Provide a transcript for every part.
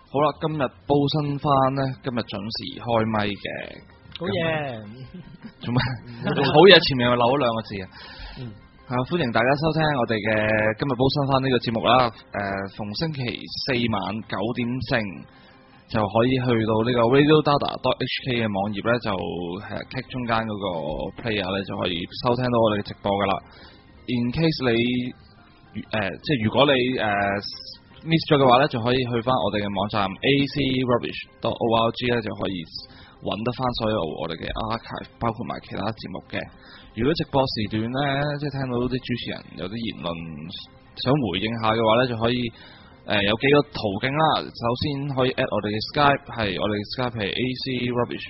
好啦，今日煲新番咧，今日準時開咪嘅。 好嘢！ 做咩？好嘢，前面又漏咗兩個字啊！歡迎大家收聽我哋嘅今日煲新番呢個節目啦。逢星期四晚9點正就可以去到呢個 radiodada.hk 嘅網頁咧，就click 中間嗰個 player 咧，就可以收聽到我哋嘅直播噶啦。In case 你即係如果你miss 咗嘅話咧，就可以去翻我哋嘅網站 acrubbish.org 咧，就可以揾得翻所有我哋嘅 archive， 包括埋其他節目嘅。如果直播時段咧，即係聽到啲主持人有啲言論想回應下嘅話咧，就可以有幾個途徑啦。首先可以 at 我哋嘅 Skype， 係我哋嘅 Skype 係 acrubbish，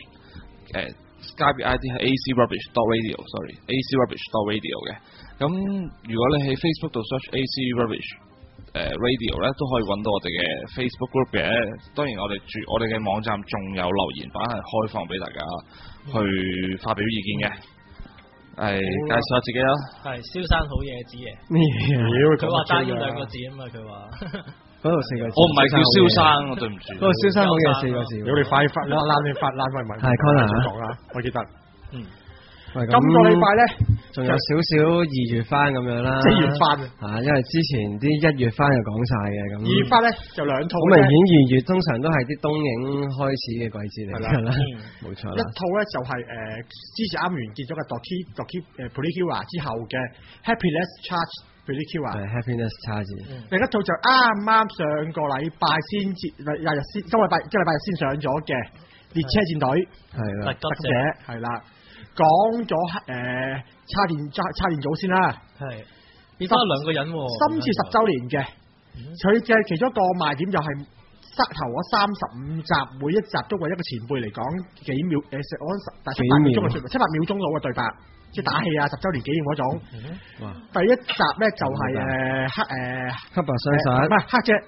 Skype ID 係 acrubbish.radio，sorry，acrubbish.radio 嘅。咁如果你喺 Facebook 度 search acrubbish radio 咧，都可以揾到我哋嘅 Facebook group 嘅。當然我哋嘅網站仲有留言板係開放俾大家去發表意見嘅。介紹下自己啦。係蕭生好嘢子爺。咩？佢話爭咗兩個字啊嘛，佢話嗰度4個字。 我唔係叫蕭生，我對唔住。 嗰個蕭生好嘢4個字。 如果你快發拉翻問。 係 Connor 講啦，我記得。 今個禮拜咧， 仲有少少2月番咁樣啦。 4月番因為之前啲1月番就講晒嘅咁。 2月番咧就兩套。 好明顯2月通常都係啲東映開始嘅季節嚟㗎啦。冇錯啦。 一套咧就係之前啱完結咗嘅 Doki Precure 之後嘅 Happiness Charge Precure。係 Happiness Charge。另一套就啱上個禮拜先至今個禮拜日先上咗嘅列車戰隊。係啦。特者係啦。講咗叉電組先啦，係變翻兩個人喎，今次10週年嘅，佢嘅其中一個賣點就係頭嗰35集，每一集都為一個前輩嚟講幾秒我大7-8秒鐘嘅7-8秒鐘到嘅對白，即係打氣啊10週年紀念嗰種。第一集咧就係黑白雙殺，唔係黑姐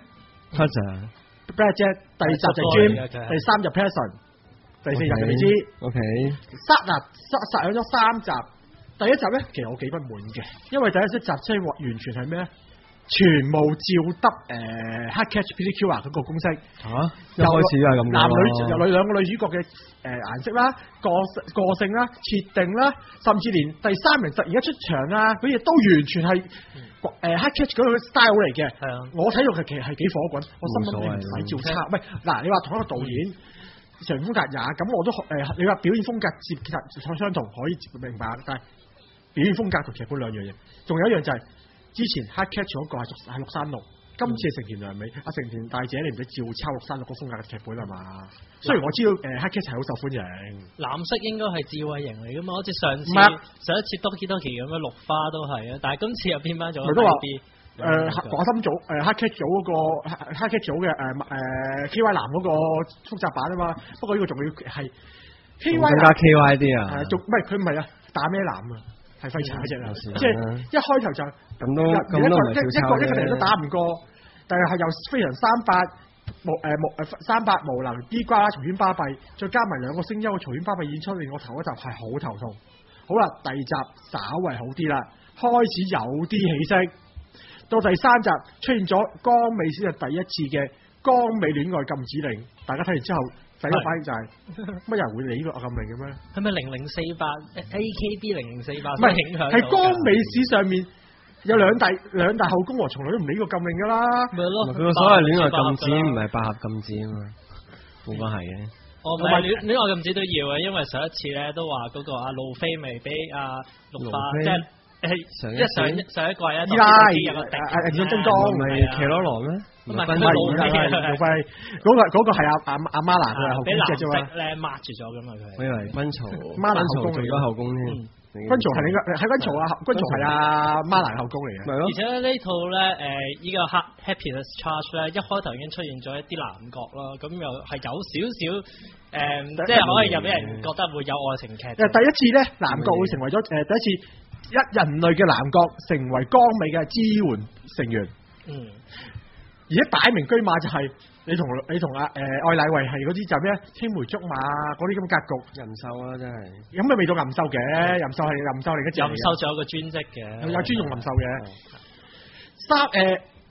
，Black Jack， 第二集就 Jim， 第三集 Person。第4集就未知 ，OK， 殺響咗3集。第一集咧，其實我幾不滿嘅，因為第一集即係完全係咩咧？全部照得黑 catch Precure 嗰個公式一開始係咁男女兩個女主角嘅顏色啦、個性啦、設定啦，甚至連第3名突然間出場啊，嗰啲都完全係黑 catch 嗰個 style 嚟嘅。係啊，我睇到其實係幾火滾，我心諗你唔使照抄。喂，嗱，你話同一個導演。成風格也咁，我都你話表演風格相同可以明白，但係表演風格同劇本兩樣嘢。仲有一樣就係之前黑 catch 嗰個係636，今次係成田良美。阿成田大姐，你唔使照抄636個風格嘅劇本係嘛？雖然我知道黑 catch 係好受歡迎，藍色應該係智慧型嚟噶嘛，好似上一次 Doki Doki 咁樣綠花都係啊，但係今次又變翻咗。佢都話廣深組黑 catch 組嗰個黑 catch 組嘅KY 藍嗰個複雜版啊嘛，不過呢個仲要係 KY 更加 KY 啲啊， 仲唔係佢唔係啊，打咩藍啊，係廢柴嗰隻啊，即係一開頭就咁都一個人都打唔過，但係又非常38無能 B 瓜啦，嘈喧巴閉，再加埋兩個聲優嘅嘈喧巴閉演出，令我頭一集係好頭痛。好啦，第二集稍為好啲啦，開始有啲起色。到第3集出現咗江美先係第一次嘅江美戀愛禁止令，大家睇完之後第一個反應就係乜人會理呢個禁令嘅咩？係咪0048 AKB 0048？唔係影響，係江美史上面有兩大後宮和從來都唔理呢個禁令噶啦。咪咯， 佢個所謂戀愛禁止唔係百合禁止啊嘛，冇關係嘅。 唔係戀愛禁止都要嘅，因為上一次咧都話嗰個阿路飛未俾阿綠花即係。上一季啊，依拉正宗唔係奇羅羅咩？ 唔係路飛， 嗰個係阿媽娜佢係後宮嘅啫嘛。 咧抹住咗㗎嘛佢。 我以為軍曹媽娜後宮做咗後宮添。軍曹係你個係軍曹啊，軍曹係阿媽娜後宮嚟嘅。 而且呢套咧依個 Happiness Charge 咧一開頭已經出現咗一啲男角啦，咁又係有少少即係可以又俾人覺得會有愛情劇。 第一次咧男角會成為咗第一次。人類嘅男角成為江美嘅支援成員，而家擺明車馬就係你同阿愛乃惠係嗰啲就咩青梅竹馬嗰啲咁格局， 淫獸啊真係， 咁咪未到淫獸嘅，淫獸係淫獸嚟嘅， 淫獸仲有個專職嘅， 有專用淫獸嘅。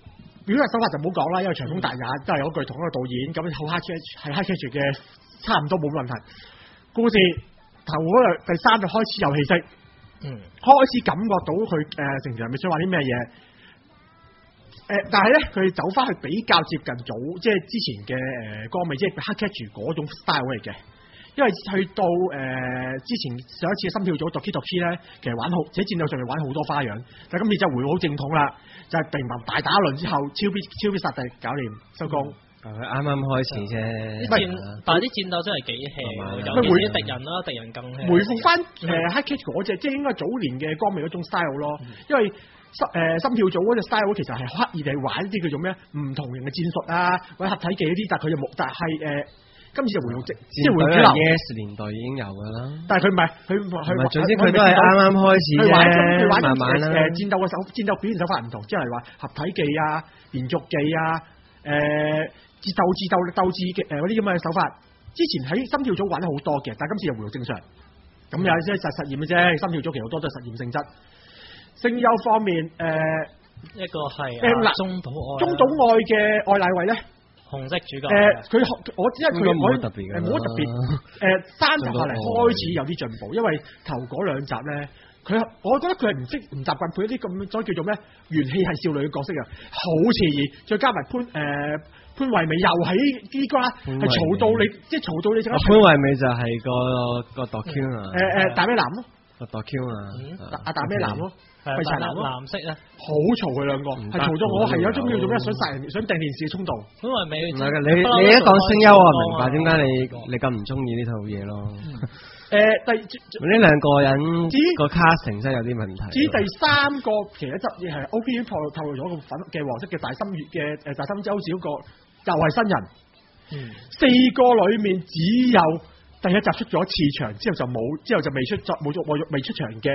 表現手法就唔好講啦，因為長風大眼都係嗰句同一個導演，咁好 high catch 係 high catch 嘅，差唔多冇問題。故事頭嗰第3就開始有氣息，開始感覺到佢成條係咪想話啲咩嘢？但係咧佢走翻去比較接近早，即係之前嘅光尾，即係 high catch 嗰種 style 嚟嘅。因為去到之前上一次嘅心跳組 Doki Doki 咧，其實玩好，喺戰鬥上面玩好多花樣，但係今次就回好正統啦，就係乒乓大打一輪之後，超必殺地搞掂收工。 佢啱啱開始啫， 但係啲戰鬥真係幾 hea，尤其是敵人啦，敵人更 hea。 回復翻High Catch 嗰隻，即係應該早年嘅光尾嗰種 style 咯，因為心跳組嗰隻 style 其實係刻意地玩啲叫做咩唔同型嘅戰術啊，或者合體技嗰啲，但係佢就冇，但係今次就回用即係回主流 Yes 年代已經有㗎啦， 但係佢唔係佢，總之佢都係啱啱開始啫，慢慢啦。 戰鬥表現手法唔同，即係話合體技啊、連續技啊、鬥智嘅嗰啲咁嘅手法。之前喺心跳組玩得好多嘅，但係今次又回到正常。咁有啲實驗嘅啫，心跳組其實好多都係實驗性質。聲優方面， 一個係中島愛嘅愛乃惠咧。 紅色主角， 佢我因為佢冇乜特別嘅， 冇乜特別。3集下嚟開始有啲進步，因為頭嗰2集咧，我覺得佢係唔習慣配一啲咁所以叫做咩元氣係少女嘅角色啊，好刺耳。再加埋潘惠美又喺呢個啦，係嘈到你，即係嘈到你。 潘惠美就係個 Doki 啊， 大咩男咯， 個 Doki 啊， 大咩男咯。廢柴男咯， 藍色咧， 好嘈佢兩個，係嘈到我係有一種叫做咩想殺人、想掟電視嘅衝動。 因為美唔係嘅，你一講聲優，我明白點解你咁唔中意呢套嘢咯。 呢兩個人個 casting 真係有啲問題。 至於第3個其實一集嘢係 O.P. 已經透露咗個粉嘅黃色嘅大心月嘅大心洲小個又係新人。4個裡面只有第1集出咗1次場，之後就未出場嘅。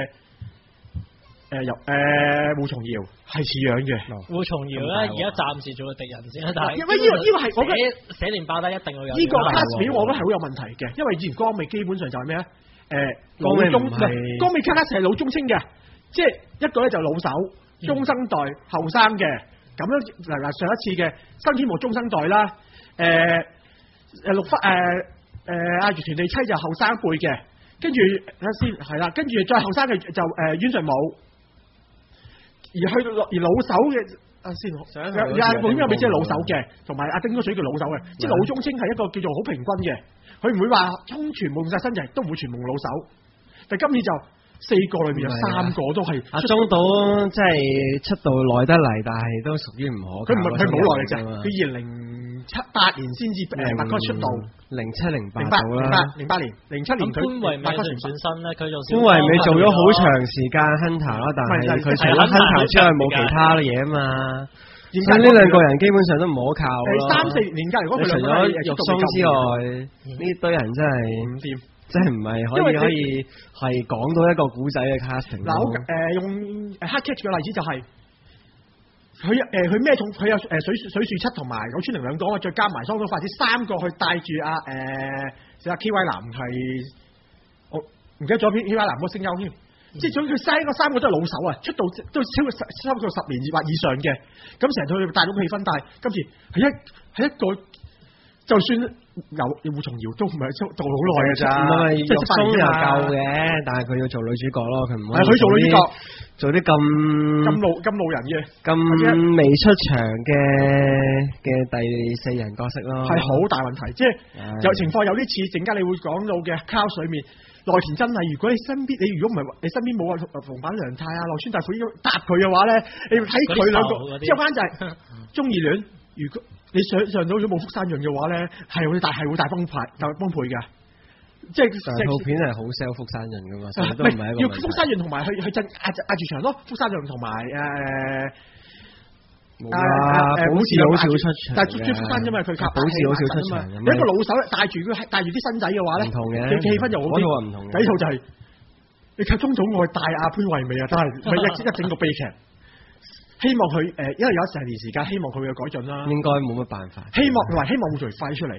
胡松瑤係似樣嘅， 胡松瑤咧而家暫時做個敵人先，但係因為呢個係我覺得寫連爆彈一定會有呢個 cast 表，我覺得係好有問題嘅，因為以前光美基本上就係咩咧？光美 cast 係老中青嘅，即係一個咧就老手、中生代、後生嘅，咁樣嗱上一次嘅新天幕中生代啦，阿月田利妻就後生輩嘅，跟住睇下先係啦，跟住再後生嘅就阮瑞武。而老手嘅先，本有咪即係老手嘅，同埋阿丁嗰水叫老手嘅，即係老中青係一個叫做好平均嘅，佢唔會話全部用晒新人，都唔會全部用老手。但今次就4個裏面有3個都係阿中島，即係出道耐得嚟，但係都屬於唔可。 佢冇耐嘅啫，佢2008年先至白哥出道，07、08年07年佢白哥轉身咧，佢做潘惠美做咗好長時間 Hunter 啦，但係佢除咗 Hunter 之外冇其他嘢啊嘛。所以呢兩個人基本上都唔可靠咯。 3、4年間嚟講，佢除咗肉鬆之外，呢堆人真係唔掂，真係唔係可以係講到一個古仔嘅 casting。 嗱，用 High Catch 嘅例子就係。佢咩重？佢有水樹七同埋九川零兩個，再加埋雙手發子3個去帶住阿 K.Y. 男係，我唔記得咗 K.Y. 男個聲優添，即係總佢3個都係老手啊，出道都超過10年或以上嘅，咁成套帶到氣氛，但係今次係一個就算有胡松瑤都唔係做好耐嘅咋， 即係肉鬆又夠嘅，但係佢要做女主角咯，佢唔可以。 佢做女主角。 做啲咁路人嘅， 咁未出場嘅第4人角色咯， 係好大問題。即係有情況有啲似陣間你會講到嘅 Cous 裏面，內田真係如果你身邊如果唔係你身邊冇逢坂良太啊、內村大輔應該搭佢嘅話咧，你睇佢兩個之後翻就係中二戀。如果你想象到咗冇福山潤嘅話咧，係會大崩潰嘅。即係套片係好 sell 福山潤噶嘛，都唔係一個要福山潤同埋去鎮壓住場咯，福山潤同埋保持好少出場， 但係最福山因為佢靠保持好少出場， 你一個老手帶住啲新仔嘅話咧， 唔同嘅， 氣氛又好啲。唔同嘅，第一套就係你靠中島愛帶阿潘惠美啊，真係一整個悲劇。希望佢因為有成年時間，希望佢會有改進啦。 應該冇乜辦法。 希望會做快出嚟。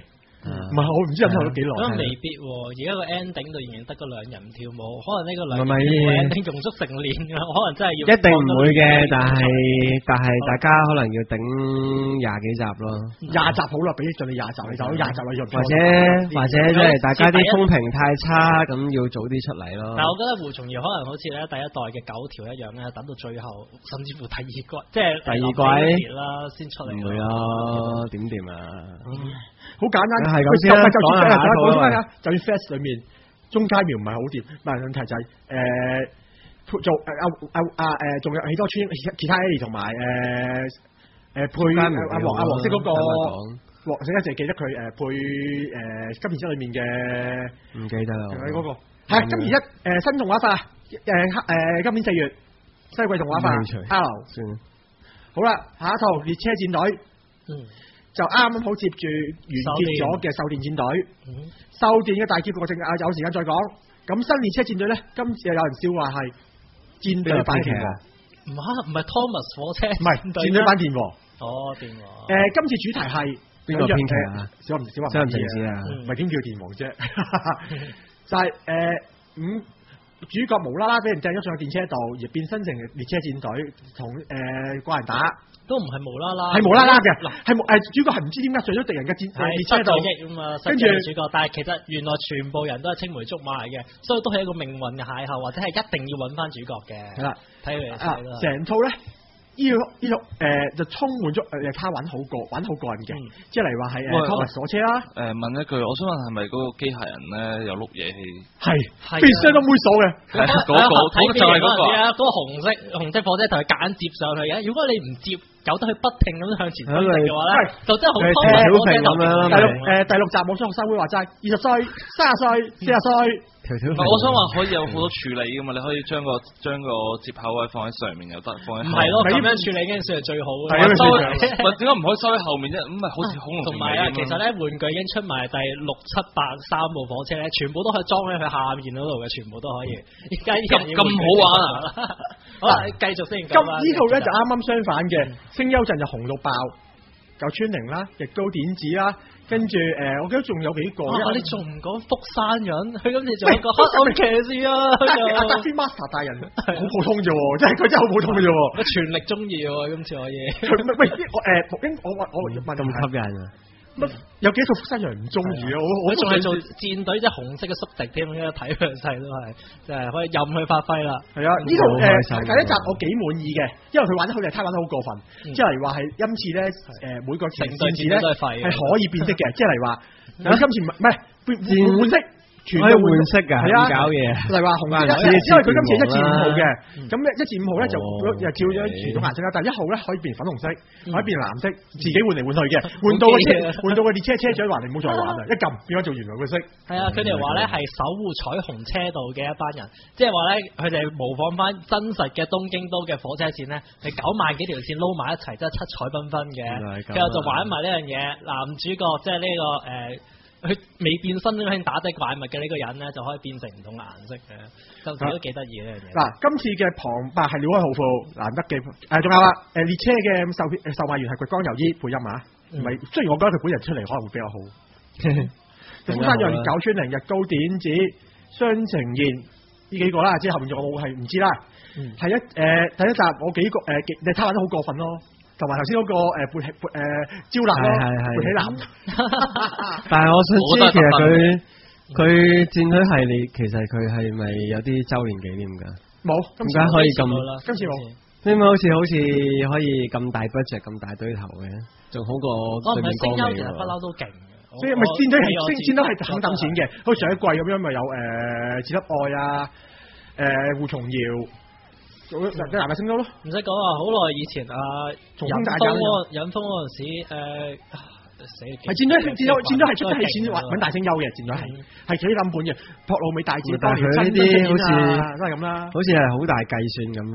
唔係我唔知忍受咗幾耐。 咁未必喎，而家個 ending 度仍然得嗰兩人唔跳舞，可能呢個兩人跳舞 ending 仲足成年㗎，可能真係要。 一定唔會嘅，但係大家可能要頂20幾集咯。 20集好啦，俾盡你20集，你就20集你就。 或者即係大家啲風評太差，咁要早啲出嚟咯。 但係我覺得胡松瑤可能好似咧第一代嘅9條一樣咧，等到最後，甚至乎第二季，即係第二季啦先出嚟。 唔會咯，點掂啊？ 好簡單， 係咁先啦。 講下就算 Fast 裏面鍾佳苗唔係好掂，但係問題就係做仲有喜多川其他 Ellie 同埋配黃色嗰個黃色，一直記得佢配金田一裏面嘅唔記得啦。 嗰個係金田一新動畫化今年4月西季動畫化 R。好啦，下一套列車戰隊，就啱啱好接住完結咗嘅獸電戰隊。獸電嘅大結局有時間再講。咁新列車戰隊咧，今次有人笑話係戰隊版電王， 唔係 Thomas 火車， 唔係戰隊版電王。 哦，電王。 今次主題係邊個編劇啊？ 小林知啊，唔係點叫電王啫？就係主角無啦啦俾人掟咗上去電車度，而變身成列車戰隊同怪人打， 都唔係無啦啦， 係無啦啦嘅。係主角係唔知點解上咗敵人嘅列車度， 跟住主角，但係其實原來全部人都係青梅竹馬嘅，所以都係一個命運嘅邂逅，或者係一定要揾翻主角嘅。係啦，睇佢哋成套咧。呢套就充滿咗他玩好過癮嘅，即係例如話係Thomas鎖車啦。 問一句，我想問係咪嗰個機械人咧有碌嘢氣？ 係必須都猥瑣嘅。 嗰個就係嗰個嗰個紅色火車頭夾硬接上去嘅。如果你唔接，由得佢不停咁向前推嘅話咧，就真係好多火車頭咁樣。 第六集網上學生會話齋，20歲、30歲、40歲。 我想話可以有好多處理噶嘛，你可以將個接口位放喺上面又得，放喺唔係咯，咁樣處理已經算係最好嘅。 點解唔可以收喺後面啫？咁咪好似恐龍同埋啊，其實咧玩具已經出埋第6、7、8、3部火車咧，全部都可以裝喺佢下面嗰度嘅，全部都可以。而家咁好玩啊！ 好啦，繼續先。 咁呢套咧就啱啱相反嘅，聲優陣就紅到爆，舊川寧啦，亦都典子啦。跟住我記得仲有幾個。 你仲唔講福山潤？佢今次仲有個黑暗騎士啊！ 阿達斯 Master 大人好普通啫喎，真係佢真係好普通嘅啫喎。 我全力中意喎，今次可以。 喂，我問咁吸引啊！ 有幾套福山潤唔中意啊？我仲係做戰隊即係紅色嘅宿敵添，睇佢勢都係，即係可以任佢發揮啦。 係啊，呢套第一集我幾滿意嘅，因為佢玩得好似係，他玩得好過分。即係例如話係今次咧，每個戰士咧係可以變色嘅，即係例如話你今次唔係換色。全部換色㗎，係啊，搞嘢。例如話紅色，因為佢今次1至5號嘅，咁1至5號咧就照咗傳統顏色啦，但係1號咧可以變粉紅色，可以變藍色，自己換嚟換去嘅，換到個列車車長話你唔好再玩啦，一撳變咗做原來嘅色。 係啊，佢哋話咧係守護彩虹車道嘅一班人，即係話咧佢哋模仿翻真實嘅東京都嘅火車線咧，係9萬幾條線撈埋一齊，真係七彩繽紛嘅。之後就玩埋呢樣嘢，男主角即係呢個佢未變身已經打低怪物嘅呢個人咧，就可以變成唔同顏色嘅，就都幾得意呢樣嘢。嗱， 今次嘅旁白係廖開浩副，難得嘅仲有啦，列車嘅售賣員係掘江由衣配音啊，唔係雖然我覺得佢本人出嚟可能會比較好。福山潤、舊川寧、日高典子、雙晴彥呢幾個啦，即係後面仲有冇係唔知啦。係第一集我幾個你睇玩得好過分咯。同埋頭先嗰個招攬咯，背起男。 但係我想知其實佢戰隊系列其實佢係咪有啲周年紀念㗎？ 冇， 點解可以咁？ 今次冇。 點解好似可以咁大 budget 咁大堆頭嘅？仲好過對面光美喎。 不嬲都勁嘅。 所以咪戰隊係肯抌錢嘅，好似上一季咁樣咪有自粒愛啊，胡松瑤。男嘅升咗咯， 唔使講啊！好耐以前引風嗰陣時，死係戰隊係出得起錢揾大聲優嘅，戰隊係幾冧本嘅，撲路美大戰。 但係佢呢啲好似都係咁啦， 好似係好大計算咁咯，即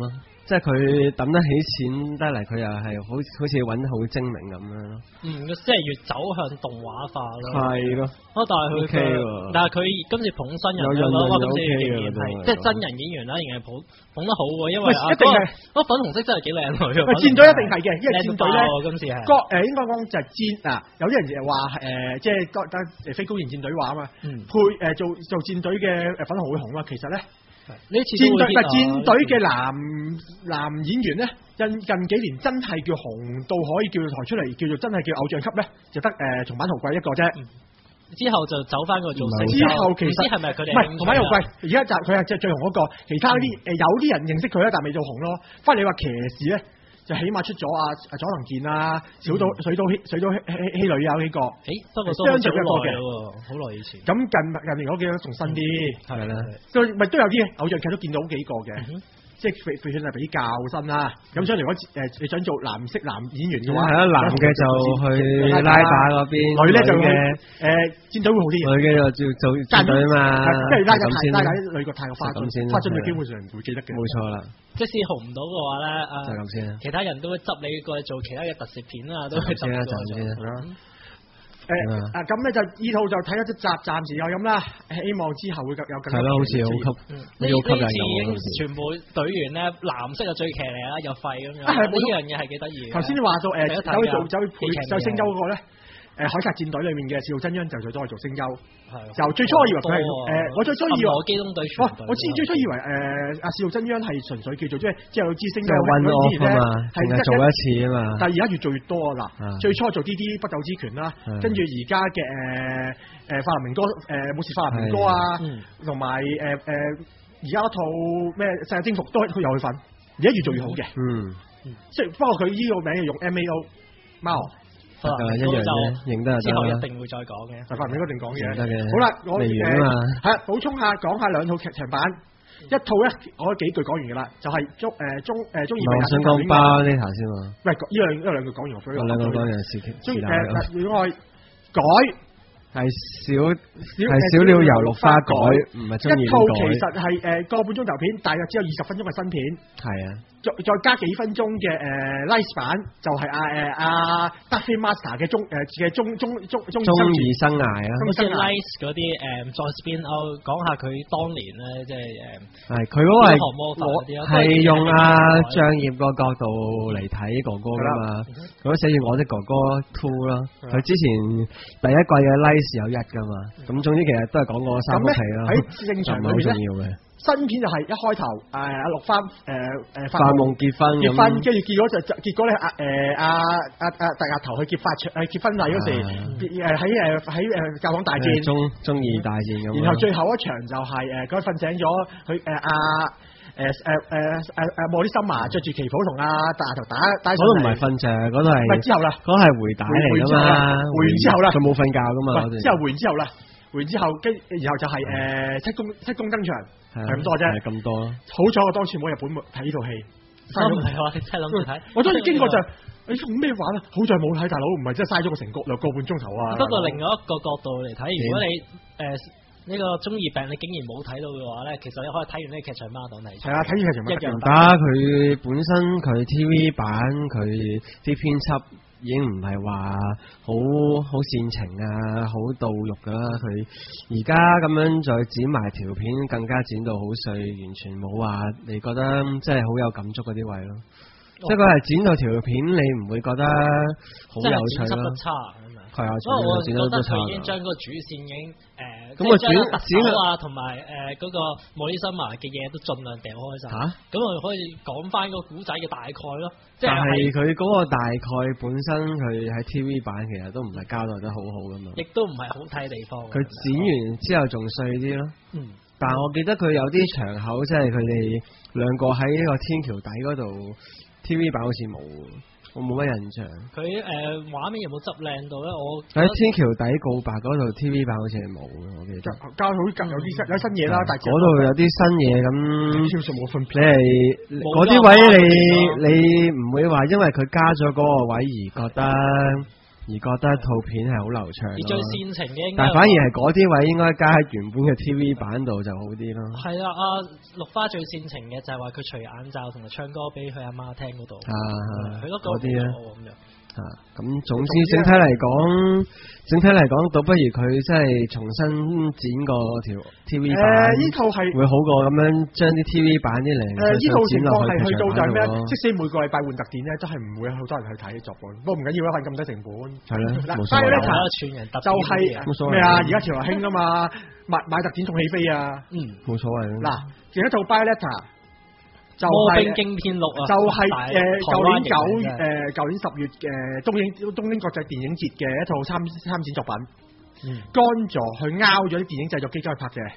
即係佢抌得起錢得嚟，佢又係好似揾得好精明咁樣咯。 即係越走向動畫化咯。 係咯。 但係佢今次捧新人咧，我今次仍然係即係真人演員啦，仍然係捧得好喎。因為一定係粉紅色真係幾靚女。 戰隊一定係嘅，因為戰隊咧今次係應該講就係戰啊！有啲人話即係覺得非高年戰隊話啊嘛，做戰隊嘅粉紅會紅啊，其實咧。戰隊嘅男演員咧，近幾年真係叫紅到可以叫抬出嚟，叫做真係叫偶像級咧，就得松坂桃貴一個啫。 之後就走翻個做聲優。之後其實係咪佢哋唔係松坂桃貴？而家就佢係最紅嗰個，其他啲有啲人認識佢咧，但未做紅咯。反而你話騎士咧，就起碼出咗佐藤健啊、水島希女啊幾個。 不過都相對一個嘅， 好耐以前。 咁近年嗰幾個仲新啲，係啦，都有啲偶像劇都見到幾個嘅，即係算係比較新啦。咁所以如果你想做男演員嘅話， 係男嘅就去拉打嗰邊， 女咧就戰隊會好啲。 女嘅就做戰隊嘛， 即係拉打啲女角太過花樽就基本上唔會記得嘅。冇錯啦。 即使紅唔到嘅話咧， 就咁先。 其他人都會執你過去做其他嘅特攝片啊，都會執過先。 咁咧就呢套就睇咗一集，暫時有咁啦。希望之後會有更多。 係咯，好似好吸引咁。 全部隊員咧，藍色就最騎呢啦，又廢咁樣。呢樣嘢係幾得意。 頭先你話到走去配聲優嗰個咧。海賊戰隊裏面嘅四號真央就最多係做聲優，就最初我以為佢係我最初以為機動隊我最初以為四號真央係純粹叫做即係有支聲優溫我嘛，係做一次啊嘛。 但係而家越做越多啦，最初做啲不朽之拳啦，跟住而家嘅法林明哥武士法林明哥啊，同埋而家一套咩世界征服都佢有去份，而家越做越好嘅。即係不過佢呢個名係用 MAO 貓。 一樣啫，認得之後一定會再講嘅， 法明一定講嘅。 得嘅。 好啦，我補充下講下兩套劇場版，一套咧我幾句講完㗎啦，就係中意。 我想講巴呢頭先喎。 喂，呢兩句講完，我兩個講完是其他嘅。 戀愛改係小鳥遊綠花改，唔係中意一套其實係個半鐘頭片，大約只有20分鐘嘅新片。係啊。再加幾分鐘嘅Light 版，就係Duffy Master 嘅中意生涯啊， 好似 Light 嗰啲再 spin out 講下佢當年咧，即係佢嗰個係用仗業個角度嚟睇哥哥噶嘛，佢寫住我的哥哥 Two 啦，佢之前第一季嘅 Light 有1噶嘛，咁總之其實都係講過3部戲咯， 喺正常裏面咧。新片就係一開頭綠花發夢結婚，跟住結果咧大額頭去結婚禮嗰時，喺教堂大戰， 中意大戰咁。 然後最後一場就係佢瞓醒咗，佢莫啲森麻着住旗袍同大額頭打。 嗰度唔係瞓着，嗰度係。唔係之後啦，嗰係回帶嚟㗎嘛。 回完之後啦， 佢冇瞓覺㗎嘛。 之後回完之後啦。然後就係七公登場，係咁多啫。 係咁多。 好彩我當初冇日本睇呢套戲。 唔係話你真係諗住睇。 我當時經過就你做咩玩啊？好在冇睇，大佬唔係真係嘥咗個成個半鐘頭啊！ 不過另外一個角度嚟睇，如果你呢個中二病你竟然冇睇到嘅話咧，其實你可以睇完呢個劇場版當睇。係啊，睇完劇場版一樣打佢本身佢 TV 版佢啲編輯。已經唔係話好煽情啊，好到肉噶啦。佢而家咁樣再剪埋條片，更加剪到好碎，完全冇話你覺得即係好有感觸嗰啲位咯。即係佢係剪到條片，你唔會覺得好有趣咯。係啊， 所以我覺得佢已經將嗰個主線已經咁啊特首啊同埋嗰個莫里森麻嘅嘢都盡量掉開晒。咁我可以講翻個古仔嘅大概咯。 但係佢嗰個大概本身佢喺 TV 版其實都唔係交代得好好噶嘛。亦都唔係好睇地方。佢剪完之後仲碎啲咯。但係我記得佢有啲場口，即係佢哋兩個喺呢個天橋底嗰度 TV 版好似冇。我冇乜印象。佢畫面有冇執靚到咧？我喺天橋底告白嗰度 TV 版好似係冇嘅，我記得。 交好有啲新嘢啦，但係嗰度有啲新嘢咁。冇分別。你係嗰啲位你唔會話因為佢加咗嗰個位而覺得而覺得套片係好流暢。 而最煽情嘅， 但係反而係嗰啲位應該加喺原本嘅 TV 版度就好啲咯。 係啊，阿綠花最煽情嘅就係話佢除眼罩同埋唱歌俾佢阿媽聽嗰度。佢都嗰啲咧咁樣。 咁總之整體嚟講，倒不如佢真係重新剪個條 TV 版。 呢套係會好過咁樣將啲 TV 版啲嚟。 呢套情況係去到就係咩？即使每個禮拜換特典咧，都係唔會有好多人去睇作品。不過唔緊要啦，咁低成本。係啦，冇所謂。就係咩啊？而家潮流興啊嘛，買特典送起飛啊。 冇所謂。 嗱，另一套 Violetta。就係《驚天錄》啊！ 就係舊年10月嘅東京國際電影節嘅一套參展作品，乾咗去拗咗啲電影製作基金去拍嘅。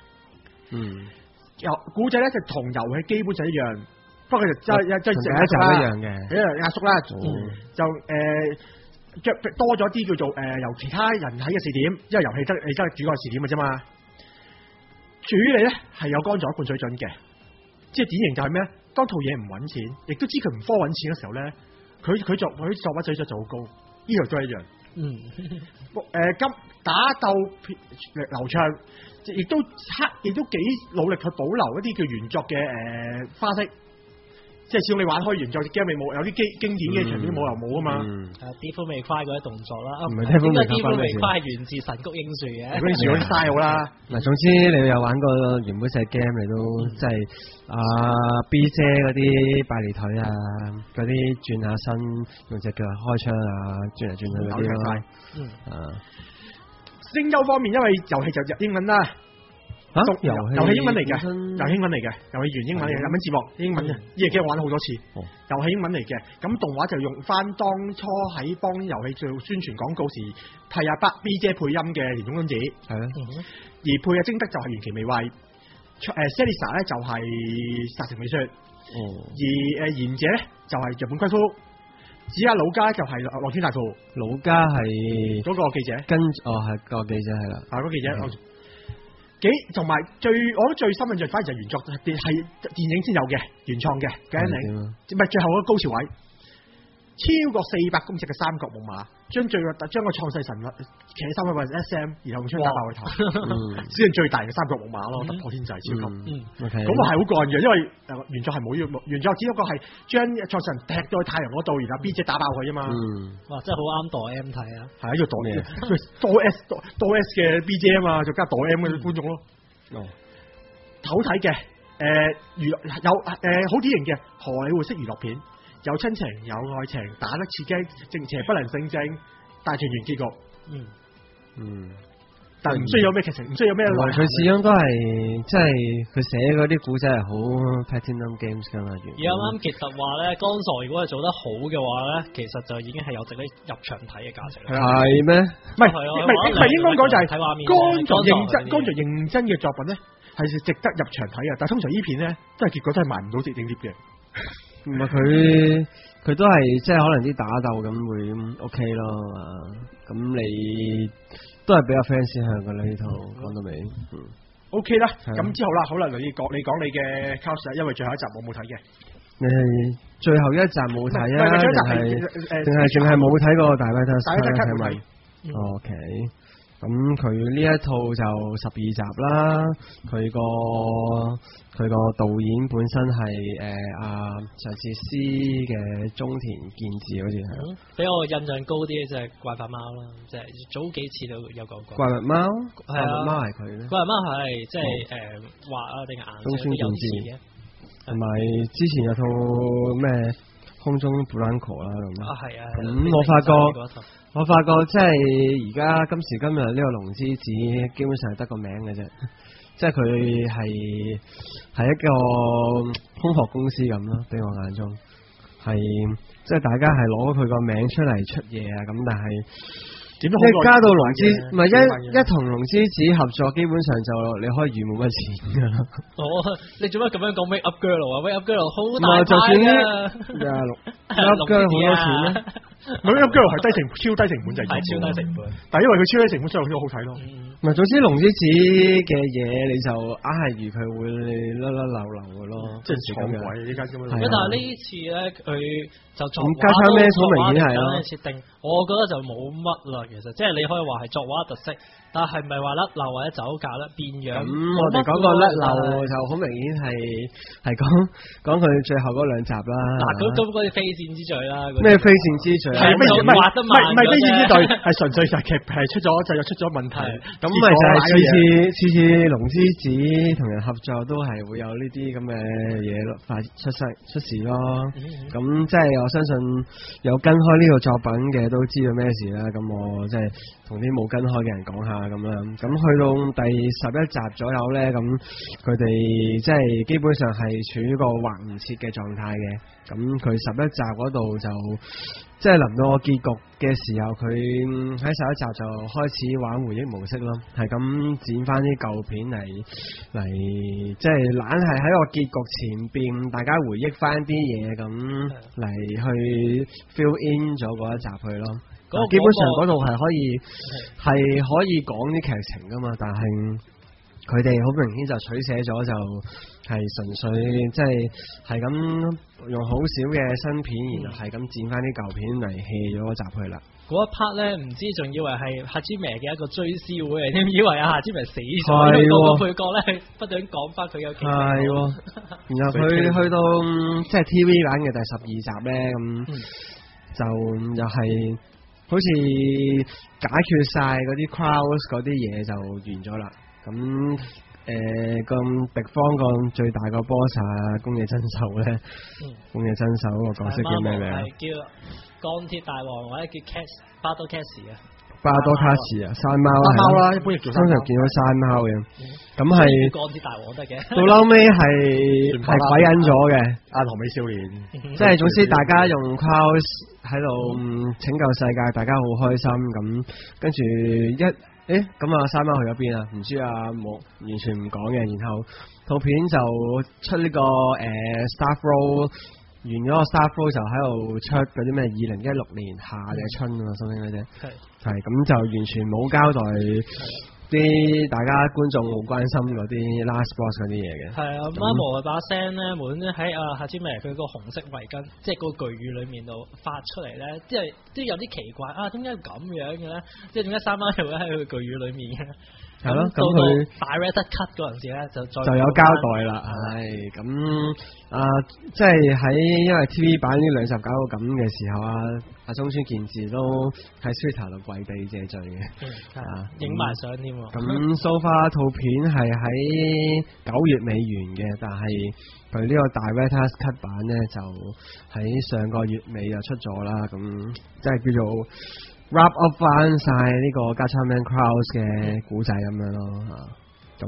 古仔咧就同遊戲基本上一樣，不過就即係成一集一樣嘅，壓縮啦，就多咗啲叫做由其他人睇嘅視點，因為遊戲得你真係主角視點嘅啫嘛。主理咧係有乾咗一半水準嘅。即係典型就係咩？當套嘢唔揾錢，亦都知佢唔科揾錢嘅時候咧，佢作畫水準就好高，呢度都一樣。今打鬥流暢，亦都幾努力去保留一啲叫原作嘅花式。即係只要你玩開原作啲 game，你冇有啲經典嘅場面冇又冇啊嘛。 啲夫未快嗰啲動作啦， 唔係啲夫未快係源自神谷英樹嘅。 嗰啲樹嗰啲 style 啦。嗱， 總之你有玩過原本隻 game，你都即係B 姐嗰啲拜利腿啊，嗰啲轉下身用隻腳開槍啊，轉嚟轉去嗰啲咯。 聲優方面，因為遊戲就入英文啦。遊戲英文嚟嘅，遊戲英文嚟嘅，遊戲原英文嚟嘅，日文字幕英文嘅，呢隻 game 玩咗好多次。遊戲英文嚟嘅，咁動畫就用翻當初喺幫遊戲做宣傳廣告時替阿 B 姐配音嘅田中敦子，係啦。而配嘅貞德就係原崎未惠，Selisa 咧就係殺成美雪，而賢者咧就係日本龜夫，指阿老家就係樂天大富， 老家係嗰個記者， 係個記者係啦， 嗰個記者。同埋我覺得最深印象反而就係原作係電影先有嘅原創嘅嘅 ending，唔係最後嗰個高潮位，超過400公尺嘅三角木馬，將個創世神企喺300 SM，然後用槍打爆佢頭，先係最大嘅三角木馬咯，突破天際超級。咁啊係好過癮嘅，因為原作係冇原作只不過係將創世神踢到去太陽嗰度，然後 B 姐打爆佢啫嘛。 哇，真係好啱代 M 睇啊！ 係啊，要代多 S 嘅 B 姐啊嘛，再加代 M 嘅觀眾咯。好睇嘅，娛樂有好典型嘅荷里活式娛樂片。有親情，有愛情，打得刺激，正邪不能勝正，大團圓結局。但唔需要有咩劇情，唔需要有咩。 佢始終都係即係佢寫嗰啲古仔係好 Platinum Games 噶嘛。 而啱啱其實話咧，剛傻如果係做得好嘅話咧，其實就已經係有值得入場睇嘅價值。 係咩？ 唔係應該講就係睇畫面。剛才認真嘅作品咧，係值得入場睇嘅。但係通常呢片咧，都係結果都係賣唔到直影碟嘅。 唔係佢都係即係可能啲打鬥咁會 OK 咯，咁你都係比較 fans 向嘅呢套講到尾 ，OK 啦，咁之後啦，好啦，你講你嘅 cast， 因為最後一集我冇睇嘅， 你係最後一集冇睇啊？定係淨係冇睇過大威特？大威特係咪 ？OK。咁佢呢一套就12集啦，佢個導演本身係上次 C 嘅中田健治好似係， 俾我印象高啲就係怪物貓啦，即係早幾次都有講過。 怪物貓係啊， 怪物貓係佢咧。 怪物貓係即係畫啊定顏色都有似嘅， 同埋之前有套咩空中 Blanco 啦咁。 係啊。 咁我發覺即係而家今時今日呢個龍之子基本上係得個名嘅啫，即係佢係一個空殼公司咁咯，俾我眼中係即係大家係攞佢個名出嚟出嘢啊咁，但係即係加到龍之唔係一同龍之子合作，基本上就你可以預冇乜錢噶啦。 你做乜咁樣講 Wake Up Girl 啊 ？Wake Up Girl 好大牌啊！Wake Up Girl 好多錢咩 ？Wake Up Girl 係超低成本就係超低成本， 但係因為佢超低成本，所以好好睇咯。 唔係，總之龍之子嘅嘢你就硬係預佢會甩甩流流嘅咯， 即係錯鬼呢間咁樣。 但係呢次咧佢就加餐咩好明顯係啦， 設定我覺得就冇乜啦，其實即係你可以話係作畫特色，但係咪話甩漏或者走格咧變樣？ 咁我哋講個甩漏就好明顯係講佢最後嗰兩集啦。 嗱，咁嗰啲非戰之罪啦。 咩非戰之罪？ 係咩？唔係非戰之罪，係純粹就劇係出咗問題。 咁咪就係次龍之子同人合作都係會有呢啲咁嘅嘢咯，出事咯。咁即係我相信有跟開呢個作品嘅都知道咩事啦。咁我即係同啲冇跟開嘅人講下咁樣。咁去到第11集左右咧，咁佢哋即係基本上係處於個畫唔切嘅狀態嘅。咁佢11集嗰度就即係臨到個結局嘅時候，佢喺11集就開始玩回憶模式咯，係咁剪翻啲舊片嚟，即係懶係喺個結局前邊，大家回憶翻啲嘢咁嚟去 fill in 咗嗰一集去咯。基本上嗰度係可以講啲劇情噶嘛，但係佢哋好明顯就取捨咗，就係純粹即係咁用好少嘅新片，然後係咁剪翻啲舊片嚟 hea 咗嗰集去啦。 嗰一 part 咧，唔知仲以為係夏之明嘅一個追思會嚟添，以為夏之明死咗，因為個配角咧不斷講翻佢有劇情。係然後佢去到即係 TV 版嘅第12集咧，咁就又係好似解決晒嗰啲 crowds 嗰啲嘢就完咗啦。咁咁敵方個最大個 boss 宮野真守咧，宮野真守個角色叫咩名？ 叫鋼鐵大王或者叫 巴多卡士啊。 巴多卡士啊，山貓啦，一般亦叫通常見到山貓嘅。咁係鋼鐵大王得嘅。 到嬲尾係鬼忍咗嘅， 阿羅美少年。 即係總之大家用 Cloud 喺度拯救世界，大家好開心咁，跟住咁啊，山貓去咗邊啊？唔知啊，冇完全唔講嘅。然後套片就出呢個Star Flow， 完咗個 Star Flow 就喺度出嗰啲咩2016年夏嘅春啊，something嗰啲。係咁就完全冇交代啲大家觀眾好關心嗰啲 Last Boss 嗰啲嘢嘅。 係啊，Mamo 把聲咧，無論喺夏之明佢個紅色圍巾，即係個巨乳裏面度發出嚟咧，即係都有啲奇怪啊！點解咁樣嘅咧？即係點解三媽又會喺佢巨乳裏面嘅？ 係咯，咁佢 Director Cut 嗰陣時咧，就有交代啦。係咁即係喺因為 TV 版呢兩集搞到咁嘅時候阿中村健治都喺 Twitter 度跪地謝罪嘅。 影埋相添喎。 咁 so far 套片係喺9月尾完嘅，但係佢呢個 Director Cut 版咧就喺上個月尾就出咗啦。咁即係叫做wrap up 翻晒呢個 Gatchaman Crowds 嘅古仔咁樣咯。咁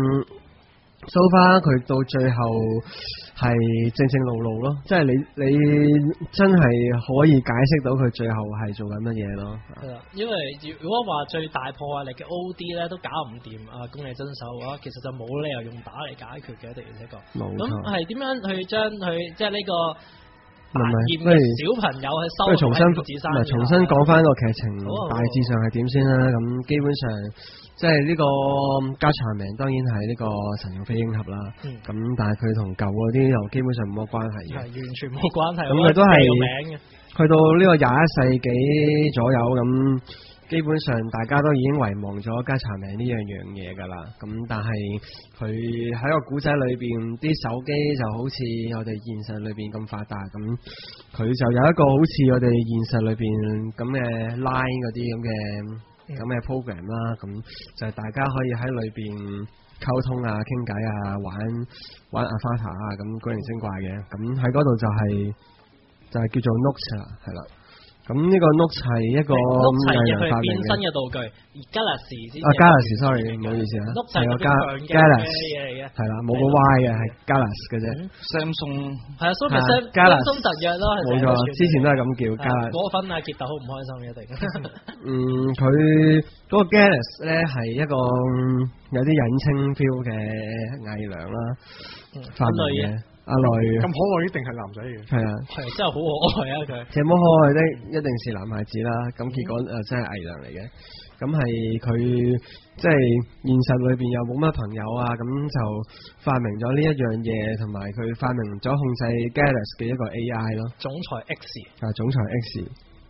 so far 佢到最後係正正路路咯，即係你真係可以解釋到佢最後係做緊乜嘢咯。 係啦，因為如果話最大破壞力嘅 OD 咧都搞唔掂宮野真守嘅話，其實就冇理由用打嚟解決嘅，的而且確。冇錯。咁係點樣去將佢即係呢個白劍嘅小朋友去收喺五指山？ 重新講翻個劇情大致上係點先啦。咁基本上即係呢個加長名當然係呢個神勇飛鷹俠啦。咁但係佢同舊嗰啲又基本上冇乜關係嘅， 係完全冇關係。 咁佢都係去到呢個21世紀左右咁。基本上大家都已經遺忘咗加長名呢樣嘢㗎啦，咁但係佢喺個古仔裏邊啲手機就好似我哋現實裏邊咁發達，咁佢就有一個好似我哋現實裏邊咁嘅 line 嗰啲咁嘅 program 啦，咁就係大家可以喺裏邊溝通啊、傾偈啊、玩 Avatar 啊，咁古靈精怪嘅，咁喺嗰度就係叫做 Note 啦，係啦。咁呢個 Note 係一個藝人發明嘅變身嘅道具，而 Galaxy 先。 Galaxy，sorry，唔好意思啊。 Note 係個 Galaxy 嘢嚟嘅， 係啦，冇個 Y 嘅，係 Galaxy 嘅啫。 Samsung 係啊，Samsung 特約咯， 冇錯，之前都係咁叫 Galaxy。 果粉傑特好唔開心嘅一定。 佢嗰個 Galaxy 咧係一個有啲隱青 feel 嘅偽娘啦，發明嘅。阿雷咁可愛一定係男仔嘅， 係啊， 係真係好可愛啊佢。 這麼可愛的一定是男孩子啦，咁結果真係偽娘嚟嘅，咁係佢即係現實裏邊又冇乜朋友啊，咁就發明咗呢一樣嘢，同埋佢發明咗控制 Galaxy 嘅一個 AI 咯， 總裁 X 總裁 X 係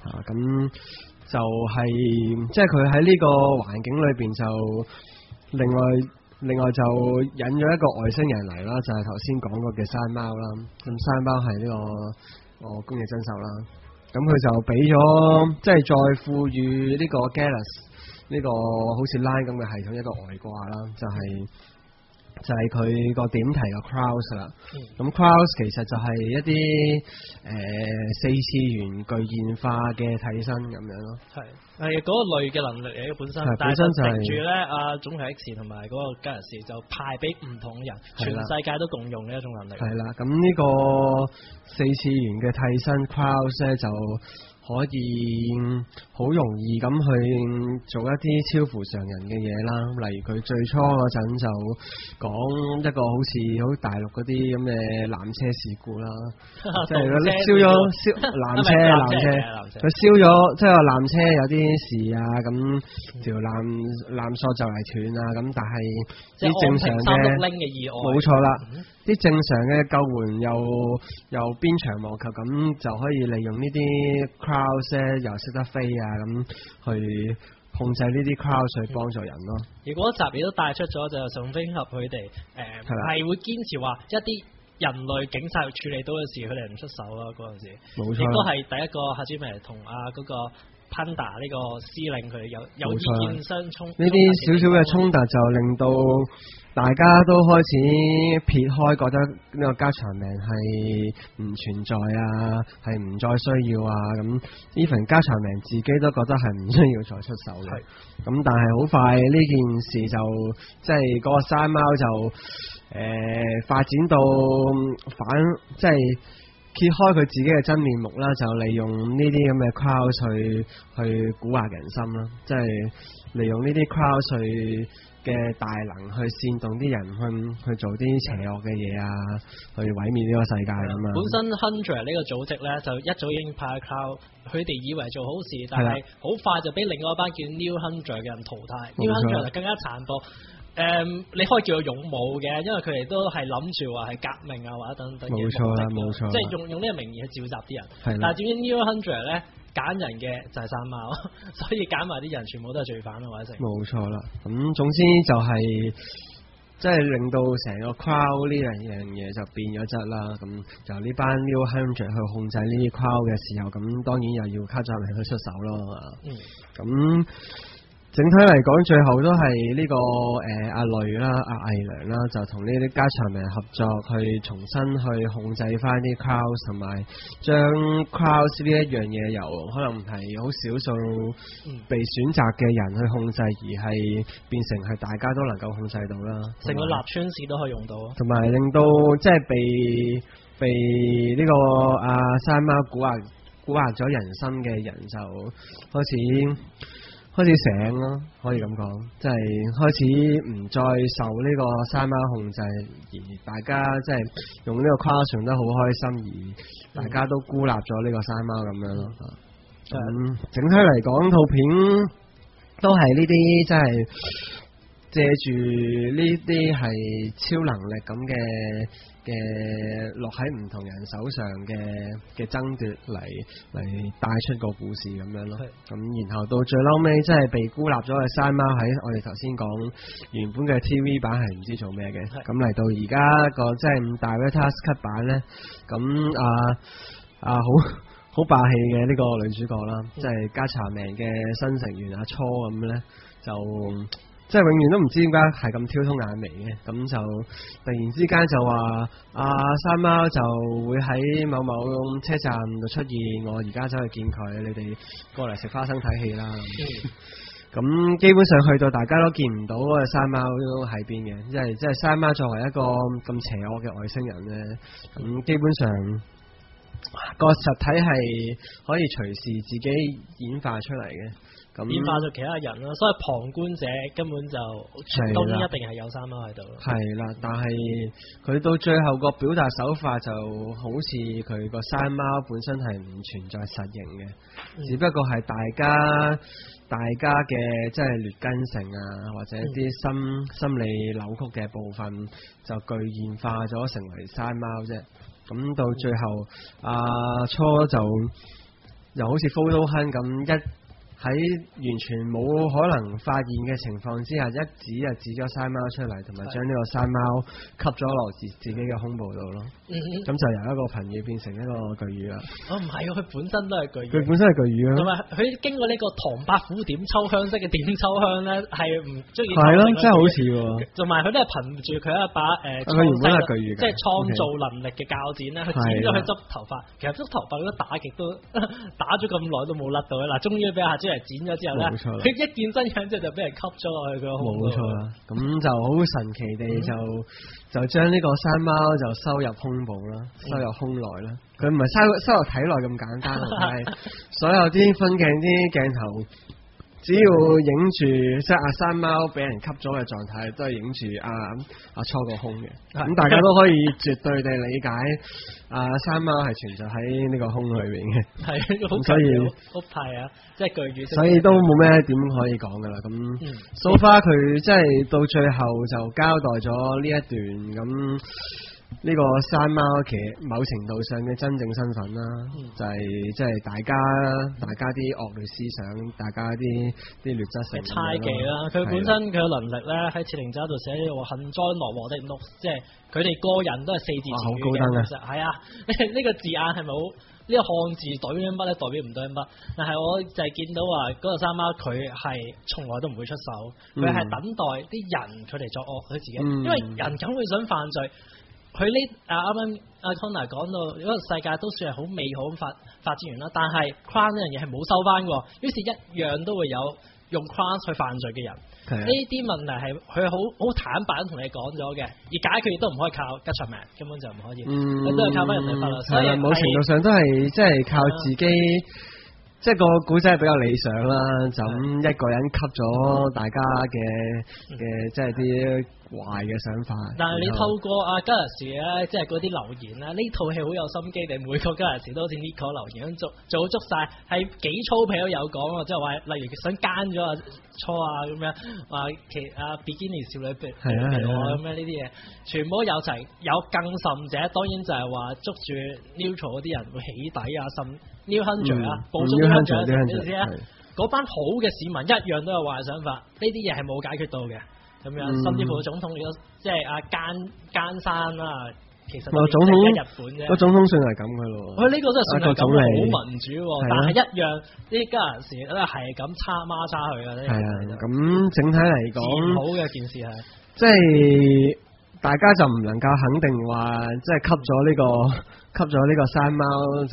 咁就係即係佢喺呢個環境裏邊就另外就引咗一個外星人嚟啦，就係頭先講過嘅山貓啦。咁山貓係呢個工野真秀啦。咁佢就俾咗即係再賦予呢個 Gallus 呢個好似 Line 咁嘅系統一個外掛啦，就係佢個點題嘅 Kraus 啦。咁 Kraus 其實就係一啲4次元具現化嘅替身咁樣咯。 係嗰個類嘅能力嚟嘅本身，但係就住咧總體 X 同埋嗰個 Gallus 就派俾唔同人，全世界都共用嘅一種能力。 係啦，咁呢個4次元嘅替身 Kraus 咧就可以好容易咁去做一啲超乎常人嘅嘢啦，例如佢最初嗰陣就講一個好似好大陸嗰啲咁嘅纜車事故啦，即係燒纜車，佢燒咗即係話纜車有啲事啊，咁條纜索就嚟斷啊，咁但係啲正常嘅意外， 冇錯啦，啲正常嘅救援又鞭長莫及，咁就可以利用呢啲 Kraus 又識得飛啊，咁去控制呢啲 Kraus 去幫助人咯。 如果集亦都帶出咗，就宋飛俠佢哋係會堅持話一啲人類警察處理到嘅事，佢哋唔出手啦嗰陣時。冇錯。亦都係第一個夏志明同嗰個 Panda 呢個司令佢哋有意見相衝。呢啲少少嘅衝突就令到大家都開始撇開，覺得呢個加長命係唔存在啊，係唔再需要啊。咁 even 加長命自己都覺得係唔需要再出手嘅。咁但係好快呢件事就即係嗰個山貓就發展到即係揭開佢自己嘅真面目啦，就利用呢啲咁嘅 Kraus 去蠱惑人心啦，即係利用呢啲 Kraus嘅大能去煽動啲人去做啲邪惡嘅嘢啊，去毀滅呢個世界咁啊。 本身 100呢個組織咧就一早已經派 Kraus，佢哋以為做好事，但係好快就俾另外一班叫 New 100嘅人淘汰。New 100就更加殘暴。你可以叫佢勇武嘅，因為佢哋都係諗住話係革命啊，或者等等嘅目的。 冇錯， 即係用呢個名義去召集啲人。但係點知 New 100咧揀人嘅就係山貓，所以揀埋啲人全部都係罪犯啊，或者成。冇錯啦，咁總之就係即係令到成個 Kraus 呢樣嘢就變咗質啦。咁就呢班 New 100去控制呢啲 Kraus 嘅時候，咁當然又要卡扎明去出手咯。咁整體嚟講，最後都係呢個阿雷啦、阿毅良啦，就同呢啲加長命合作，去重新去控制翻啲 Kraus， 同埋將 Kraus 呢一樣嘢由可能係好少數被選擇嘅人去控制，而係變成係大家都能夠控制到啦。 成個立川市都可以用到， 同埋令到即係被呢個山貓蠱惑咗人心嘅人就開始醒咯，可以咁講，即係開始唔再受呢個山貓控制，而大家即係用呢個 Kraus 用得好開心，而大家都孤立咗呢個山貓咁樣咯。整體嚟講，套片都係呢啲即係借住呢啲係超能力咁嘅落喺唔同人手上嘅爭奪嚟帶出個故事咁樣咯。咁然後到最嬲尾，即係被孤立咗嘅山貓喺我哋頭先講原本嘅 TV 版係唔知做咩嘅，咁嚟到而家個即係5大 Director's Cut 版咧，咁好霸氣嘅呢個女主角啦，即係加查明嘅新成員阿初咁咧，就即係永遠都唔知點解係咁挑通眼眉嘅，咁就突然之間就話山貓就會喺某車站度出現，我而家走去見佢，你哋過嚟食花生睇戲啦。咁基本上去到大家都見唔到嗰個山貓喺邊嘅，即係山貓作為一個咁邪惡嘅外星人咧，咁基本上個實體係可以隨時自己演化出嚟嘅。 演化咗其他人啦，所以旁觀者根本就當然一定係有山貓喺度。 係啦，但係佢到最後個表達手法就好似佢個山貓本身係唔存在實形嘅，只不過係大家嘅即係劣根性啊，或者啲心理扭曲嘅部分就具現化咗成為山貓啫。咁到最後初就又好似 photo hunt 咁喺完全冇可能發現嘅情況之下，一指就指咗山貓出嚟，同埋將呢個山貓吸咗落自己嘅胸部度咯。咁就由一個頻魚變成一個巨魚啦。 唔係，佢本身都係巨魚。 佢本身係巨魚啊。 同埋佢經過呢個唐伯虎點秋香式嘅點秋香咧，係唔中意。 係咯，真係好似喎。 同埋佢都係憑住佢一把佢原本係巨魚， 即係創造能力嘅鉸剪咧，佢剪咗佢執頭髮。其實執頭髮都打極都打咗咁耐都冇甩到啦。終於俾阿朱嚟剪咗之後咧。佢一見真樣之後就俾人吸咗落去個胸度。冇錯啦，咁就好神奇地就將呢個山貓就收入胸部啦，收入胸內啦。佢唔係收入體內咁簡單，係所有啲分鏡啲鏡頭，只要影住即係阿山貓俾人吸咗嘅狀態，都係影住阿初個胸嘅。咁大家都可以絕對地理解山貓係存在喺呢個胸裏邊嘅。係，咁所以好係啊，即係巨魚。 所以都冇咩點可以講噶啦。咁 so far 佢即係到最後就交代咗呢一段咁。呢個山貓其實某程度上嘅真正身份啦，就係即係大家啲惡劣思想，大家啲劣質性猜忌啦。佢本身佢嘅能力咧喺設定集度寫咗話幸災樂禍的怒，即係佢哋個人都係4字詞語嘅。好高登啊！係啊，呢個字眼係咪好？呢個漢字代表乜咧？代表唔到乜？但係我就係見到話嗰個山貓佢係從來都唔會出手，佢係等待啲人佢嚟作惡佢自己，因為人梗會想犯罪。佢呢啱啱阿 Connor 講到，嗰個世界都算係好美好咁發展完啦，但係 Crown 呢樣嘢係冇收翻喎，於是一樣都會有用 Crown 去犯罪嘅人。呢啲問題係佢好坦白咁同你講咗嘅，而解決亦都唔可以靠吉祥命，根本就唔可以，都係靠翻人哋法律。所以某程度上都係即係靠自己。即係個古仔係比較理想啦，就咁一個人吸咗大家嘅即係啲壞嘅想法。 但係你透過阿吉爾士咧，即係嗰啲留言咧，呢套戲好有心機地，每個吉爾士都好似 Nico 留言咁做足晒，係幾粗鄙都有講喎，即係話例如想奸咗阿初咁樣，話比基尼少女譬如咁樣呢啲嘢，全部都有齊，有更甚者，當然就係話捉住 Neutral 嗰啲人會起底啊，甚 New Hundred 啊，捕捉 New Hundred 嗰班好嘅市民一樣都有壞想法，呢啲嘢係冇解決到嘅，咁樣甚至乎總統即係阿奸山啦，其實都係日本啫。 個總統算係咁嘅咯。 佢呢個真係算係咁好民主，但係一樣啲家人士咧係咁叉孖叉佢嘅。係啊，咁整體嚟講， 好嘅件事係， 即係大家就唔能夠肯定話，即係吸咗呢個山貓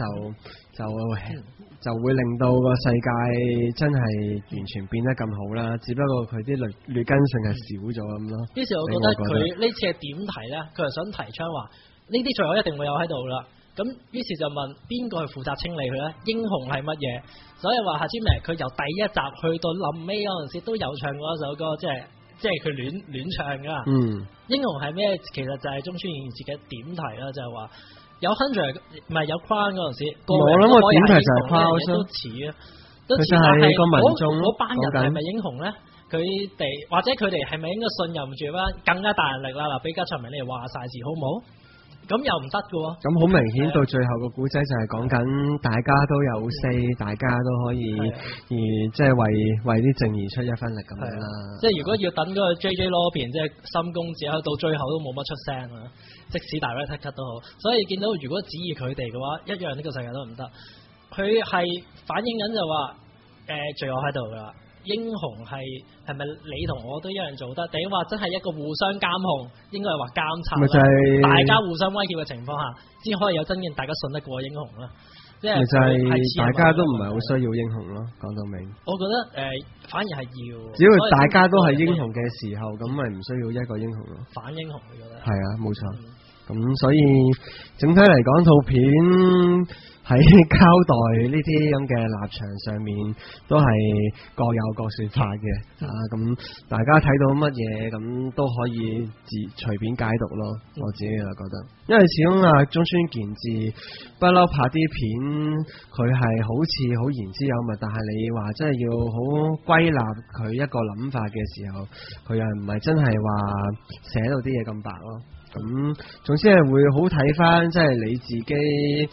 就會令到個世界真係完全變得咁好啦，只不過佢啲劣根性係少咗咁咯。 於是我覺得佢呢次嘅點題咧，佢係想提倡話呢啲罪惡一定會有喺度啦。咁於是就問邊個去負責清理佢咧？英雄係乜嘢？所以話夏之明佢由第一集去到臨尾嗰陣時都有唱過一首歌，即係佢亂唱噶。英雄係咩？其實就係中村賢治嘅點題啦，就係話。有 hundred 唔係有 Crown 嗰陣時， 我諗個點題就係 Crown 都似啊，都似係個民眾嗰班人係咪英雄咧？佢哋或者佢哋係咪應該信任住班更加大能力啦？嗱，俾吉祥明你哋話晒事好唔好？咁又唔得嘅喎。咁好明顯到最後個古仔就係講緊大家都有say，大家都可以而即係為啲正義出一分力咁樣啦。即係如果要等嗰個 JJ Lobin 即係深公子到最後都冇乜出聲啊！即使大 red cut 都好，所以見到如果指意佢哋嘅話，一樣呢個世界都唔得。佢係反映緊就話，罪惡喺度噶啦。英雄係咪你同我都一樣做得？定話真係一個互相監控，應該係話監察啦，大家互相威脅嘅情況下，先可以有真正大家信得過英雄啦。即係大家都唔係好需要英雄咯。講到明， 我覺得反而係要， 只要大家都係英雄嘅時候，咁咪唔需要一個英雄咯。 反英雄，你覺得？ 係啊，冇錯。咁所以整體嚟講，套片喺交代呢啲咁嘅立場上面，都係各有各說法嘅。咁大家睇到乜嘢咁都可以隨便解讀咯。我自己就覺得，因為始終中村健治不嬲拍啲片，佢係好似好言之有物，但係你話真係要好歸納佢一個諗法嘅時候，佢又唔係真係話寫到啲嘢咁白咯。咁總之係會好睇翻，即係你自己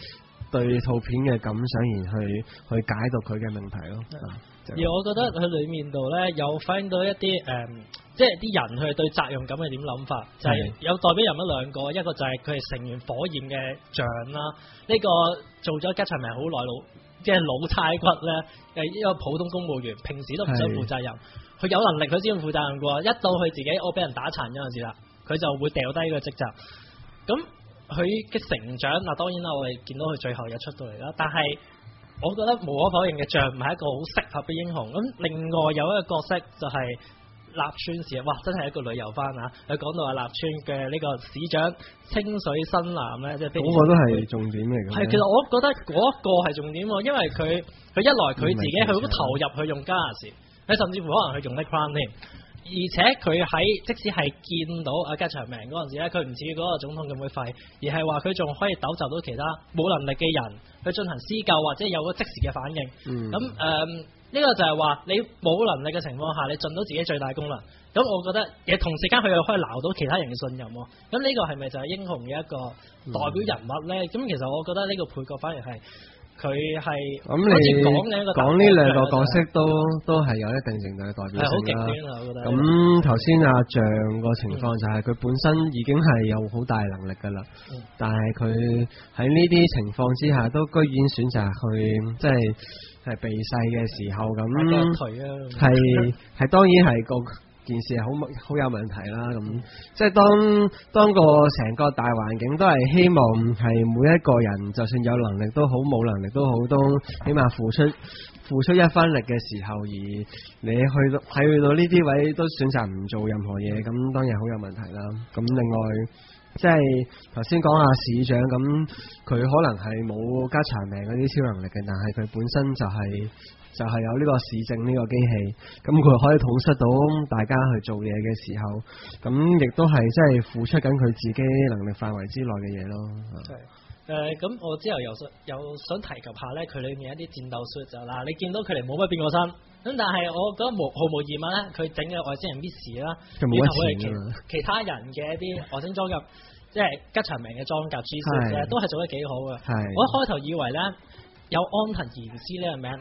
對套片嘅感想而去解讀佢嘅命題咯。 而我覺得佢裏面度咧有反映到一啲即係啲人佢對責任感係點諗法，就係有代表人物兩個，一個就係佢係成員火焰嘅像啦，呢個做咗吉祥明好耐即係老差骨咧，一個普通公務員，平時都唔想負責任，佢有能力佢先會負責任啩，一到佢自己我俾人打殘嗰陣時啦，佢就會掉低呢個職責。咁佢嘅成長嗱，當然啦，我哋見到佢最後又出到嚟啦，但係我覺得無可否認嘅像唔係一個好適合嘅英雄。咁另外有一個角色就係立川市，哇，真係一個旅遊番啊！佢講到立川嘅呢個市長清水新男咧，即係嗰個都係重點嚟嘅。 係，其實我覺得嗰一個係重點，因為佢一來佢自己佢好投入去用加時，佢甚至乎可能去用The Crown添。而且佢即使係見到阿吉祥明嗰陣時咧，佢唔似嗰個總統咁會廢，而係話佢仲可以糾集到其他冇能力嘅人去進行施救或者有個即時嘅反應。咁呢個就係話你冇能力嘅情況下，你盡到自己最大功能。咁我覺得亦同時間佢又可以撈到其他人嘅信任。咁呢個係咪就係英雄嘅一個代表人物呢？咁其實我覺得呢個配角反而係。佢係咁你講呢兩個角色都係有一定程度嘅代表性啦。 係好極端啊，我覺得。 咁頭先阿象個情況就係佢本身已經係有好大能力㗎啦，但係佢喺呢啲情況之下都居然選擇去即係避世嘅時候咁，係當然係個件事係好有問題啦。咁即係當個成個大環境都係希望係每一個人就算有能力都好冇能力都好，都起碼付出一分力嘅時候，而你去到呢啲位都選擇唔做任何嘢，咁當然好有問題啦。咁另外即係頭先講下市長咁，佢可能係冇加長命嗰啲超能力嘅，但係佢本身就係有呢個市政呢個機器，咁佢可以統率到大家去做嘢嘅時候，咁亦都係即係付出緊佢自己能力範圍之內嘅嘢咯。 咁我之後又想提及下咧，佢裏面一啲戰鬥術就嗱，你見到佢哋冇乜變過身，咁但係我覺得毫無疑問咧，佢整嘅外星人 Miss 啦， 然後其他人嘅一啲外星裝甲，即係吉祥明嘅裝甲 G 術都係做得幾好嘅。我一開頭以為咧。有安藤賢司呢個名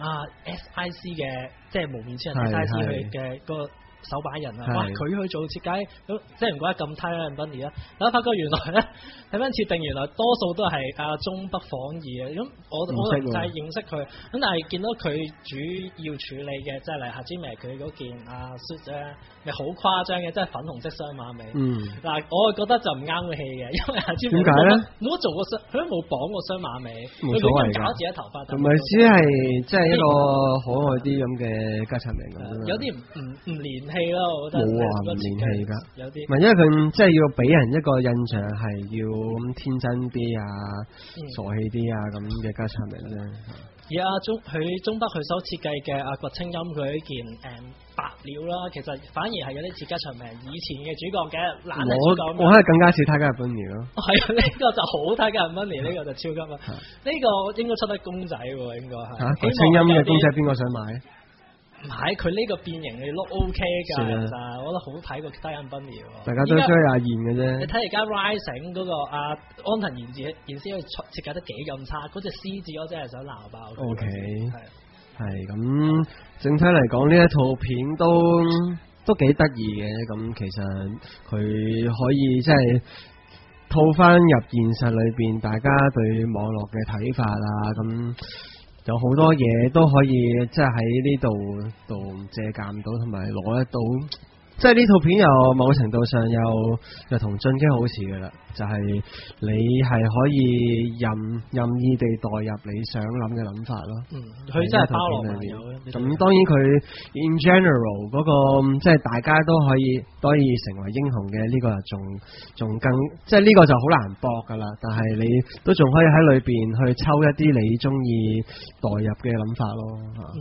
SIC 嘅即係無面超人 SIC 佢嘅個手把人啊，哇！佢去做設計，即係唔怪得咁 Tyler Bundy 啦。大家發覺原來咧睇翻設定，原來多數都係中北晃二嘅。咁我唔太認識佢，咁但係見到佢主要處理嘅即係例如夏之美佢嗰件suit 咧，咪好誇張嘅，即係粉紅色雙馬尾。嗱，我覺得就唔啱嘅戲嘅，因為夏之美點解咧？冇做過佢都冇綁過雙馬尾， 冇所謂㗎。 搞自己頭髮， 同埋只係即係一個可愛啲咁嘅加長明咁。 有啲唔連戲咯，我覺得冇話唔連戲㗎， 有啲唔係因為佢即係要俾人一個印象係要咁天真啲傻氣啲咁嘅加長明啫。 而中北佢所設計嘅堀清音佢呢件白料啦，其實反而係有啲似加長明以前嘅主角嘅懶係主角。 我係更加似泰加本尼咯。 係啊，呢個就好泰加本尼，呢個就超級啦。呢個應該出得公仔喎，應該係。 堀清音嘅公仔邊個想買？ 唔係，佢呢個變形你 look OK 㗎，其實我覺得好睇過 Tyler Bunny 喎。 大家都追阿燕嘅啫。 你睇而家 Rising 嗰個安藤賢治佢設計得幾咁差，嗰隻獅子我真係想鬧爆。 OK，係咁，整體嚟講呢一套片都幾得意嘅。咁其實佢可以即係套翻入現實裏邊，大家對網絡嘅睇法咁。有好多嘢都可以即係喺呢度借鑑到，同埋攞得到。即係呢套片又某程度上又同進擊好似嘅啦，就係你係可以任意地代入你想諗嘅諗法咯。 佢真係包羅萬有嘅。 咁當然佢 in general 嗰個即係大家都可以成為英雄嘅呢個仲更即係呢個就好難搏噶啦。但係你都仲可以喺裏邊去抽一啲你中意代入嘅諗法咯。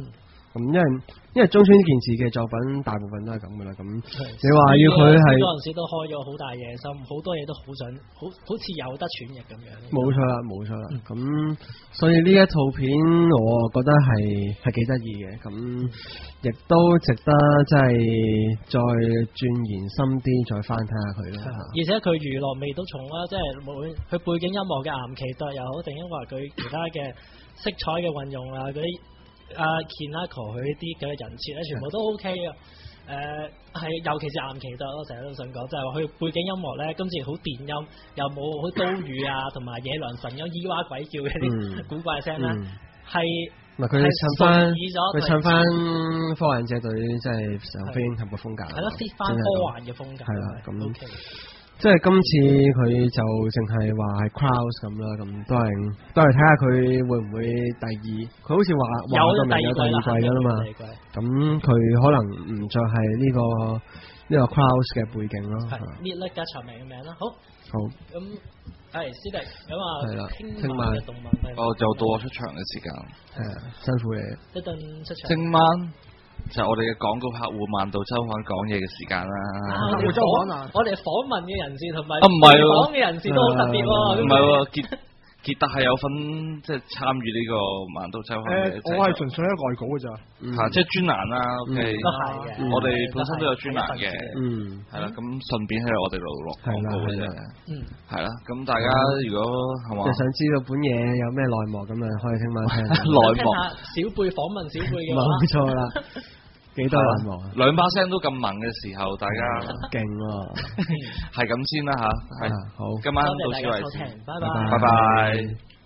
咁因為中村健治嘅作品大部分都係咁噶啦，咁你話要佢係嗰陣時都開咗好大野心，好多嘢都好想，好似有得傳譯咁樣。 冇錯啦，咁所以呢一套片我覺得係幾得意嘅，咁亦都值得即係再鑽研深啲，再翻睇下佢咯。 而且佢娛樂味都重啦，即係無論佢背景音樂嘅岩崎特又好，定因為佢其他嘅色彩嘅運用啊，嗰啲Kinako 佢啲嘅人設咧，全部都 OK 啊！係尤其是岩崎特，我成日都想講，就係話佢背景音樂咧，今次好電音，又冇好刀魚啊，同埋野良神咁咿哇鬼叫嘅啲古怪聲咧，係佢唱翻科幻者隊即係上飛鷹俠嘅風格， 係咯，fit 翻科幻嘅風格， 係啦咁。即係今次佢就淨係話係 Crows 咁啦，咁都係睇下佢會唔會第二，佢好似話有第二季噶啦嘛，咁佢可能唔再係呢個 Crows 嘅背景咯。 係列甩架長命嘅名啦，好，咁係師弟咁啊，聽晚嘅動漫就到我出場嘅時間， 辛苦你， 一陣出場， 聽晚。就係我哋嘅廣告客戶萬道周刊講嘢嘅時間啦。 我哋訪問嘅人士同埋唔係講嘅人士都好特別喎。 唔係喎，傑特係有份即係參與呢個萬道周刊嘅。 我係純粹一個外稿嘅咋。 即係專欄啦。OK， 都係嘅。 我哋本身都有專欄嘅。係啦，咁順便喺我哋度落廣告嘅啫。係啦，咁大家如果係嘛， 就想知道本嘢有咩內幕咁啊，可以聽晚聽。 內幕。 小貝訪問小貝嘅。 冇錯啦。幾多內幕啊？ 兩把聲都咁萌嘅時候，大家勁喎， 係咁先啦吓，係好， 今晚到此為止， 拜拜拜。